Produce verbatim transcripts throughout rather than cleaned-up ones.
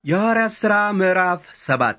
የሐዋርያት ሥራ ምዕራፍ ሰባት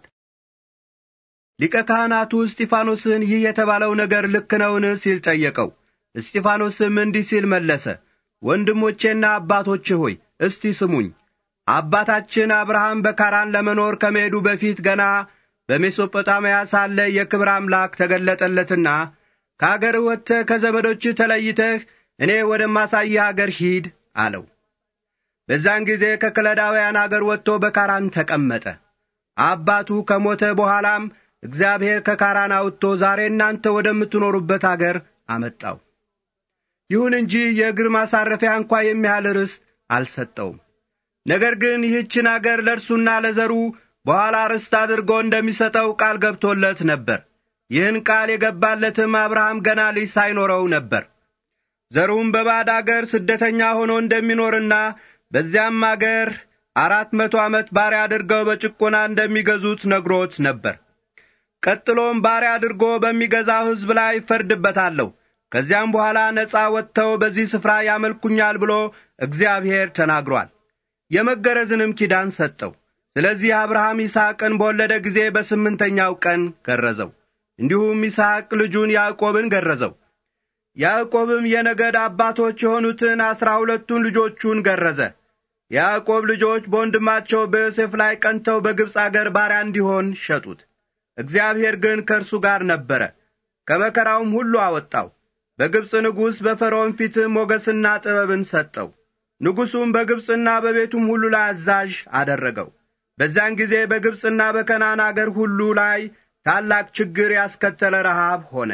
ሊቀ ካህናቱ እስጢፋኖስን ይህ የተባለው ነገር ልክ ነውን ሲል ጠየቀው። እስጢፋኖስም እንዲህ ሲል መለሰ፣ ወንድሞቼና አባቶቼ ሆይ እስቲ ስሙኝ። አባታችን አብርሃም በካራን ለመኖር ከመሄዱ በፊት ገና በሜሶጶጣሚያ ሳለ የክብር አምላክ ተገለጠለትና ከአገር ወጥተህ ከዘመዶችህ ተለይተህ እኔ ወደማሳይህ አገር ሂድ አለው። በዛን ጊዜ ከከለዳውያን አገር ወጥቶ በካራን ተቀመጠ። አባቱ ከሞተ በኋላም እግዚአብሔር ከካራን አውጥቶ ዛሬ እናንተ ወደምትኖሩበት አገር አመጣው። ይሁን እንጂ የእግር ማሳረፊያ እንኳ የሚያህል ርስት አልሰጠውም። ነገር ግን ይህችን አገር ለእርሱና ለዘሩ በኋላ ርስት አድርጎ እንደሚሰጠው ቃል ገብቶለት ነበር። ይህን ቃል የገባለትም አብርሃም ገና ልጅ ሳይኖረው ነበር። ዘሩም በባዕድ አገር ስደተኛ ሆኖ እንደሚኖርና በዚያም አገር አራት መቶ ዓመት ባሪያ አድርገው በጭቆና እንደሚገዙት ነግሮት ነበር። ቀጥሎም ባሪያ አድርጎ በሚገዛው ሕዝብ ላይ ፈርድበታለሁ፣ ከዚያም በኋላ ነጻ ወጥተው በዚህ ስፍራ ያመልኩኛል ብሎ እግዚአብሔር ተናግሯል። የመገረዝንም ኪዳን ሰጠው። ስለዚህ አብርሃም ይስሐቅን በወለደ ጊዜ በስምንተኛው ቀን ገረዘው። እንዲሁም ይስሐቅ ልጁን ያዕቆብን ገረዘው። ያዕቆብም የነገድ አባቶች የሆኑትን አስራ ሁለቱን ልጆቹን ገረዘ። ያዕቆብ ልጆች በወንድማቸው በዮሴፍ ላይ ቀንተው በግብፅ አገር ባሪያ እንዲሆን ሸጡት። እግዚአብሔር ግን ከእርሱ ጋር ነበረ፣ ከመከራውም ሁሉ አወጣው። በግብፅ ንጉሥ በፈርዖን ፊትም ሞገስና ጥበብን ሰጠው። ንጉሡም በግብፅና በቤቱም ሁሉ ላይ አዛዥ አደረገው። በዚያን ጊዜ በግብፅና በከናን አገር ሁሉ ላይ ታላቅ ችግር ያስከተለ ረሃብ ሆነ።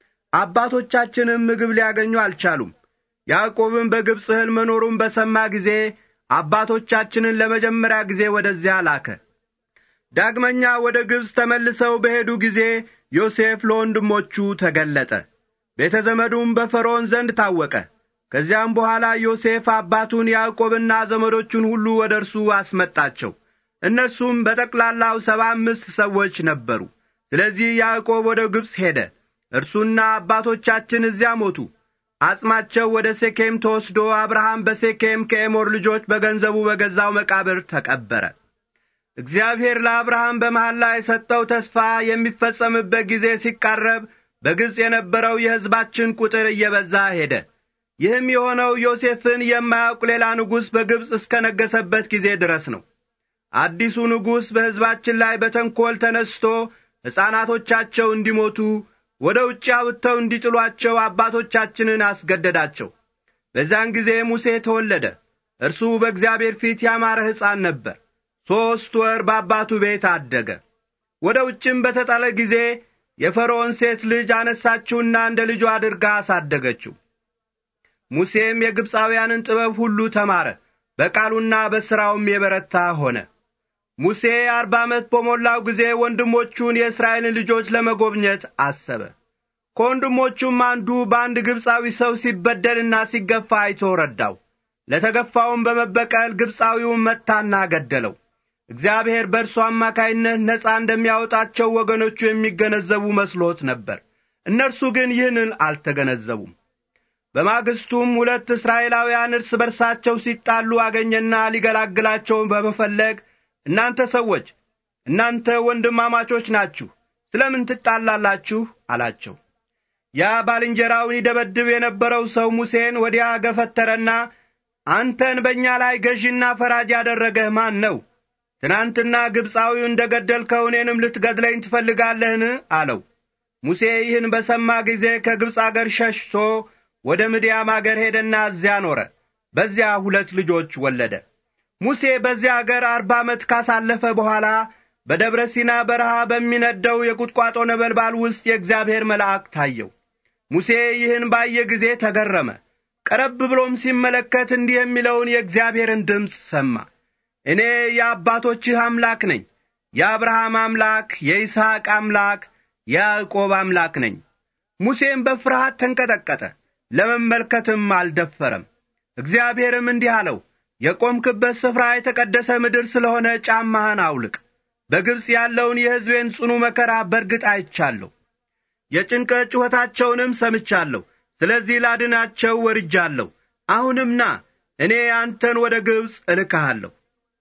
አባቶቻችንም ምግብ ሊያገኙ አልቻሉም። ያዕቆብም በግብፅ እህል መኖሩን በሰማ ጊዜ አባቶቻችንን ለመጀመሪያ ጊዜ ወደዚያ ላከ። ዳግመኛ ወደ ግብፅ ተመልሰው በሄዱ ጊዜ ዮሴፍ ለወንድሞቹ ተገለጠ። ቤተ ዘመዱም በፈርዖን ዘንድ ታወቀ። ከዚያም በኋላ ዮሴፍ አባቱን ያዕቆብና ዘመዶቹን ሁሉ ወደ እርሱ አስመጣቸው። እነርሱም በጠቅላላው ሰባ አምስት ሰዎች ነበሩ። ስለዚህ ያዕቆብ ወደ ግብፅ ሄደ። እርሱና አባቶቻችን እዚያ ሞቱ። አጽማቸው ወደ ሴኬም ተወስዶ አብርሃም በሴኬም ከኤሞር ልጆች በገንዘቡ በገዛው መቃብር ተቀበረ። እግዚአብሔር ለአብርሃም በመሐላ የሰጠው ተስፋ የሚፈጸምበት ጊዜ ሲቃረብ በግብፅ የነበረው የሕዝባችን ቁጥር እየበዛ ሄደ። ይህም የሆነው ዮሴፍን የማያውቅ ሌላ ንጉሥ በግብፅ እስከ ነገሰበት ጊዜ ድረስ ነው። አዲሱ ንጉሥ በሕዝባችን ላይ በተንኰል ተነስቶ ሕፃናቶቻቸው እንዲሞቱ ወደ ውጭ አውጥተው እንዲጥሏቸው አባቶቻችንን አስገደዳቸው። በዛን ጊዜ ሙሴ ተወለደ። እርሱ በእግዚአብሔር ፊት ያማረ ሕፃን ነበር። ሦስት ወር በአባቱ ቤት አደገ። ወደ ውጭም በተጣለ ጊዜ የፈርዖን ሴት ልጅ አነሳችውና እንደ ልጇ አድርጋ አሳደገችው። ሙሴም የግብፃውያንን ጥበብ ሁሉ ተማረ፣ በቃሉና በሥራውም የበረታ ሆነ። ሙሴ አርባ ዓመት በሞላው ጊዜ ወንድሞቹን የእስራኤልን ልጆች ለመጎብኘት አሰበ። ከወንድሞቹም አንዱ በአንድ ግብፃዊ ሰው ሲበደልና ሲገፋ አይቶ ረዳው። ለተገፋውም በመበቀል ግብፃዊውን መታና ገደለው። እግዚአብሔር በእርሱ አማካይነት ነጻ እንደሚያወጣቸው ወገኖቹ የሚገነዘቡ መስሎት ነበር። እነርሱ ግን ይህንን አልተገነዘቡም። በማግስቱም ሁለት እስራኤላውያን እርስ በርሳቸው ሲጣሉ አገኘና ሊገላግላቸው በመፈለግ እናንተ ሰዎች፣ እናንተ ወንድማማቾች ናችሁ፣ ስለምን ትጣላላችሁ አላቸው። ያ ባልንጀራውን ይደበድብ የነበረው ሰው ሙሴን ወዲያ ገፈተረና አንተን በእኛ ላይ ገዢና ፈራጅ ያደረገህ ማን ነው? ትናንትና ግብፃዊው እንደ ገደልከው እኔንም ልትገድለኝ ትፈልጋለህን? አለው። ሙሴ ይህን በሰማ ጊዜ ከግብፅ አገር ሸሽቶ ወደ ምድያም አገር ሄደና እዚያ ኖረ። በዚያ ሁለት ልጆች ወለደ። ሙሴ በዚያ አገር አርባ ዓመት ካሳለፈ በኋላ በደብረ ሲና በረሃ በሚነደው የቁጥቋጦ ነበልባል ውስጥ የእግዚአብሔር መልአክ ታየው። ሙሴ ይህን ባየ ጊዜ ተገረመ። ቀረብ ብሎም ሲመለከት እንዲህ የሚለውን የእግዚአብሔርን ድምፅ ሰማ። እኔ የአባቶችህ አምላክ ነኝ፣ የአብርሃም አምላክ፣ የይስሐቅ አምላክ፣ የያዕቆብ አምላክ ነኝ። ሙሴም በፍርሃት ተንቀጠቀጠ፣ ለመመልከትም አልደፈረም። እግዚአብሔርም እንዲህ አለው፣ የቆምክበት ስፍራ የተቀደሰ ምድር ስለሆነ ጫማህን አውልቅ። በግብፅ ያለውን የሕዝቤን ጽኑ መከራ በርግጥ አይቻለሁ፣ የጭንቀት ጩኸታቸውንም ሰምቻለሁ። ስለዚህ ላድናቸው ወርጃለሁ። አሁንም ና፣ እኔ አንተን ወደ ግብፅ እልክሃለሁ።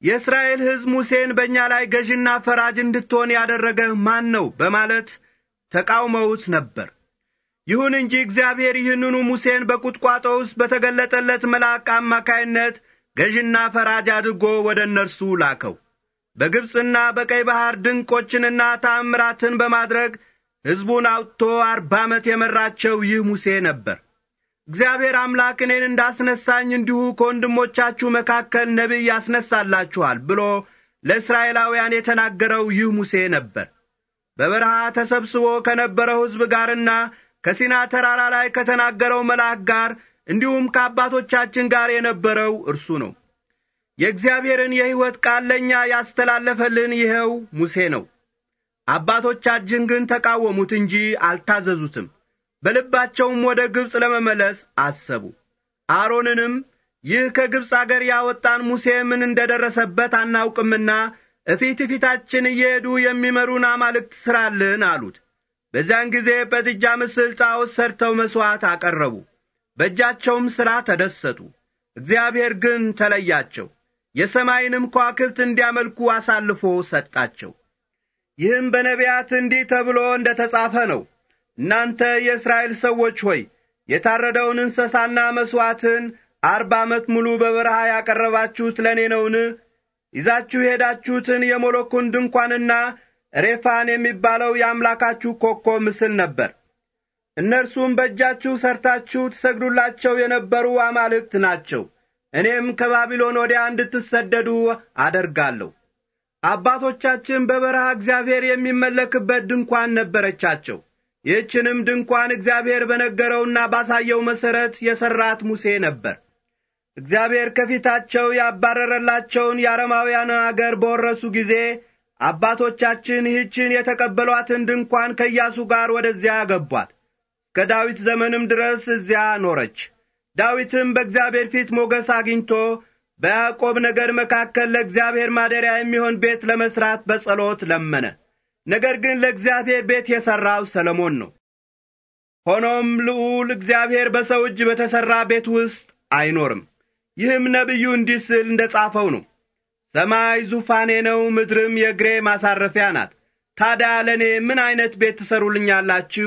የእስራኤል ሕዝብ ሙሴን በእኛ ላይ ገዥና ፈራጅ እንድትሆን ያደረገህ ማን ነው በማለት ተቃውመውት ነበር። ይሁን እንጂ እግዚአብሔር ይህንኑ ሙሴን በቁጥቋጦ ውስጥ በተገለጠለት መልአክ አማካይነት ገዥና ፈራጅ አድርጎ ወደ እነርሱ ላከው። በግብጽና በቀይ ባህር ድንቆችንና ተአምራትን በማድረግ ሕዝቡን አውጥቶ አርባ ዓመት የመራቸው ይህ ሙሴ ነበር። እግዚአብሔር አምላክ እኔን እንዳስነሳኝ እንዲሁ ከወንድሞቻችሁ መካከል ነቢይ ያስነሳላችኋል ብሎ ለእስራኤላውያን የተናገረው ይህ ሙሴ ነበር። በበረሃ ተሰብስቦ ከነበረው ሕዝብ ጋርና ከሲና ተራራ ላይ ከተናገረው መልአክ ጋር እንዲሁም ከአባቶቻችን ጋር የነበረው እርሱ ነው። የእግዚአብሔርን የሕይወት ቃል ለእኛ ያስተላለፈልን ይኸው ሙሴ ነው። አባቶቻችን ግን ተቃወሙት እንጂ አልታዘዙትም። በልባቸውም ወደ ግብጽ ለመመለስ አሰቡ። አሮንንም ይህ ከግብጽ አገር ያወጣን ሙሴ ምን እንደደረሰበት አናውቅምና እፊት ፊታችን እየሄዱ የሚመሩን አማልክት ሥራልን አሉት። በዚያን ጊዜ በጥጃ ምስል ጣዖት ሰርተው መሥዋዕት አቀረቡ። በእጃቸውም ሥራ ተደሰቱ። እግዚአብሔር ግን ተለያቸው፣ የሰማይንም ከዋክብት እንዲያመልኩ አሳልፎ ሰጣቸው። ይህም በነቢያት እንዲህ ተብሎ እንደ ተጻፈ ነው። እናንተ የእስራኤል ሰዎች ሆይ የታረደውን እንስሳና መሥዋዕትን አርባ ዓመት ሙሉ በበረሃ ያቀረባችሁት ለእኔ ነውን? ይዛችሁ ሄዳችሁትን የሞሎኩን ድንኳንና ሬፋን የሚባለው የአምላካችሁ ኮከብ ምስል ነበር። እነርሱም በእጃችሁ ሰርታችሁ ትሰግዱላቸው የነበሩ አማልክት ናቸው። እኔም ከባቢሎን ወዲያ እንድትሰደዱ አደርጋለሁ። አባቶቻችን በበረሃ እግዚአብሔር የሚመለክበት ድንኳን ነበረቻቸው። ይህችንም ድንኳን እግዚአብሔር በነገረውና ባሳየው መሠረት የሠራት ሙሴ ነበር። እግዚአብሔር ከፊታቸው ያባረረላቸውን የአረማውያን አገር በወረሱ ጊዜ አባቶቻችን ይህችን የተቀበሏትን ድንኳን ከኢያሱ ጋር ወደዚያ አገቧት። እስከ ዳዊት ዘመንም ድረስ እዚያ ኖረች። ዳዊትም በእግዚአብሔር ፊት ሞገስ አግኝቶ በያዕቆብ ነገድ መካከል ለእግዚአብሔር ማደሪያ የሚሆን ቤት ለመሥራት በጸሎት ለመነ። ነገር ግን ለእግዚአብሔር ቤት የሠራው ሰሎሞን ነው። ሆኖም ልዑል እግዚአብሔር በሰው እጅ በተሠራ ቤት ውስጥ አይኖርም። ይህም ነቢዩ እንዲህ ሲል እንደ ጻፈው ነው። ሰማይ ዙፋኔ ነው፣ ምድርም የእግሬ ማሳረፊያ ናት። ታዲያ ለእኔ ምን ዐይነት ቤት ትሠሩልኛላችሁ?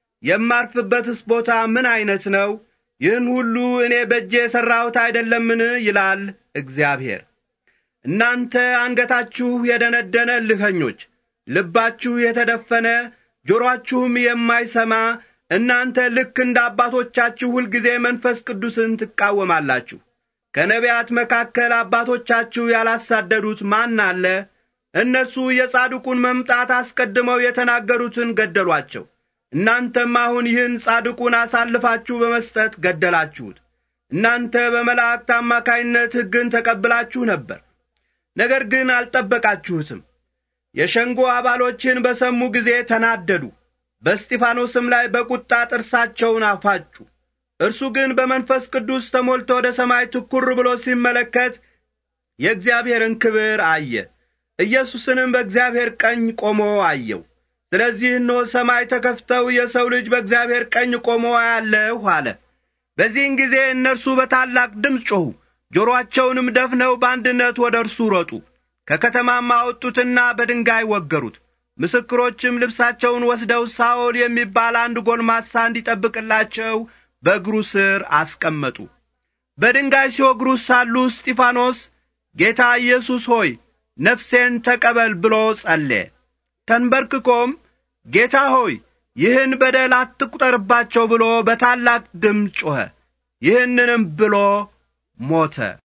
የማርፍበትስ ቦታ ምን ዐይነት ነው? ይህን ሁሉ እኔ በእጄ የሠራሁት አይደለምን? ይላል እግዚአብሔር። እናንተ አንገታችሁ የደነደነ እልኸኞች፣ ልባችሁ የተደፈነ ጆሮአችሁም የማይሰማ እናንተ ልክ እንደ አባቶቻችሁ ሁልጊዜ መንፈስ ቅዱስን ትቃወማላችሁ። ከነቢያት መካከል አባቶቻችሁ ያላሳደዱት ማን አለ? እነርሱ የጻድቁን መምጣት አስቀድመው የተናገሩትን ገደሏቸው። እናንተም አሁን ይህን ጻድቁን አሳልፋችሁ በመስጠት ገደላችሁት። እናንተ በመላእክት አማካይነት ሕግን ተቀብላችሁ ነበር፣ ነገር ግን አልጠበቃችሁትም። የሸንጎ አባሎችን በሰሙ ጊዜ ተናደዱ፣ በእስጢፋኖስም ላይ በቁጣ ጥርሳቸውን አፋጩ። እርሱ ግን በመንፈስ ቅዱስ ተሞልቶ ወደ ሰማይ ትኩር ብሎ ሲመለከት የእግዚአብሔርን ክብር አየ። ኢየሱስንም በእግዚአብሔር ቀኝ ቆሞ አየው። ስለዚህ እነሆ ሰማይ ተከፍተው የሰው ልጅ በእግዚአብሔር ቀኝ ቆሞ አያለሁ አለ። በዚህን ጊዜ እነርሱ በታላቅ ድምፅ ጮኹ፣ ጆሮአቸውንም ደፍነው በአንድነት ወደ እርሱ ሮጡ። ከከተማም አወጡትና በድንጋይ ወገሩት። ምስክሮችም ልብሳቸውን ወስደው ሳኦል የሚባል አንድ ጎልማሳ እንዲጠብቅላቸው በእግሩ ስር አስቀመጡ። በድንጋይ ሲወግሩት ሳሉ እስጢፋኖስ ጌታ ኢየሱስ ሆይ ነፍሴን ተቀበል ብሎ ጸለየ። ተንበርክኮም ጌታ ሆይ ይህን በደል አትቁጠርባቸው ብሎ በታላቅ ድምፅ ጮኸ። ይህንንም ብሎ ሞተ።